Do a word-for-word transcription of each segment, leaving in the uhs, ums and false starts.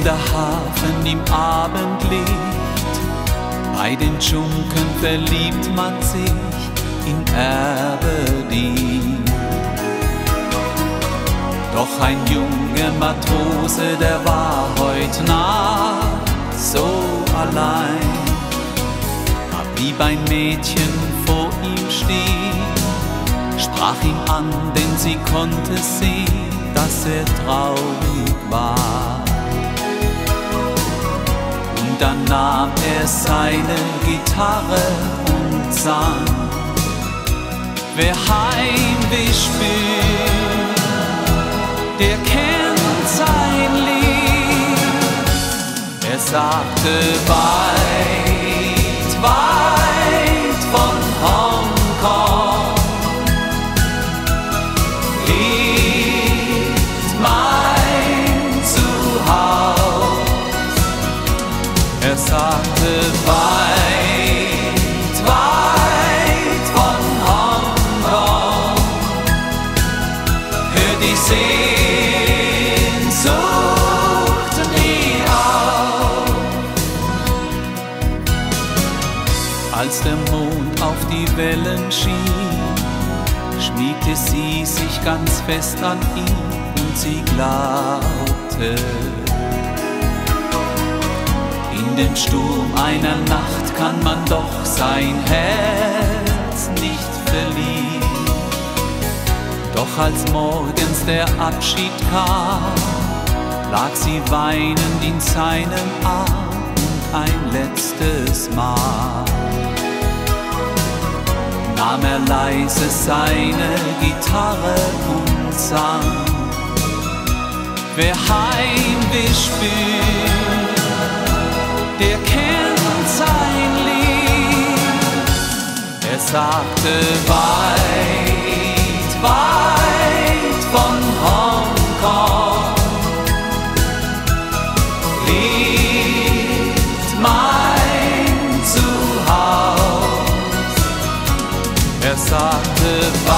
der Hafen im Abendlicht, bei den Dschunken verliebt man sich in Aberdeen. Doch ein junger Matrose, der war heut Nacht so allein. Da blieb ein Mädchen vor ihm stehen, sprach ihn an, denn sie konnte sehen, dass er traurig war. Und dann nahm er seine Gitarre und sang: Wer Heimweh spürt, der kennt sein Lied. Er sagte: weit, weit von Hongkong liegt mein Zuhause. Er sagte: weit, weit von Hongkong hört die Sehnsucht nie auf. Als der Mond auf die Wellen schien, schmiegte sie sich ganz fest an ihn und sie glaubte, in dem Sturm einer Nacht kann man doch sein Herz nicht verlieren. Doch als morgens der Abschied kam, lag sie weinend in seinem Arm und ein letztes Mal nahm er leise seine Gitarre und sang: Wer Heimweh spürt, der kennt sein Lied. Er sagte: weit, weit von Hongkong liegt mein Zuhause. Er sagte: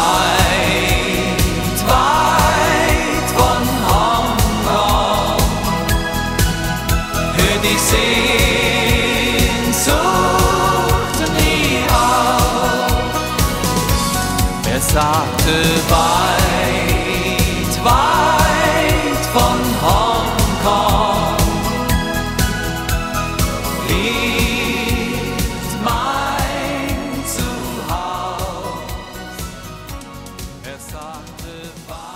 weit, weit von Hongkong hört die Sehnsucht nie auf. Er sagte: weit, weit von Hongkong liegt mein Zuhause. Er sagte: